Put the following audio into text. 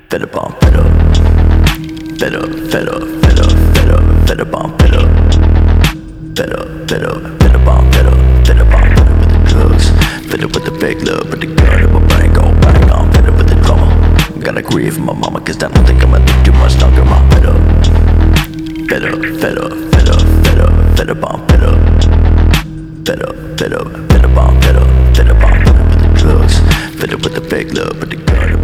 Fed up on fed up. Fed up, fed up, fed up, fed up, fed up on fed up. Fed up, fed up, fed up on fed up. Fed up on fed up with the drugs. Fed up with the fake love, but the gun in my brain go bang on. Fed up with the drama. Gotta grieve for my mama, cause I don't think I'ma live too much longer. I'm fed up. Fed up, fed up, fed up, fed up, fed up on fed up. Fed up, fed up, fed up on fed up. Fed up on fed up with the drugs. Fed up with the fake love, but the gun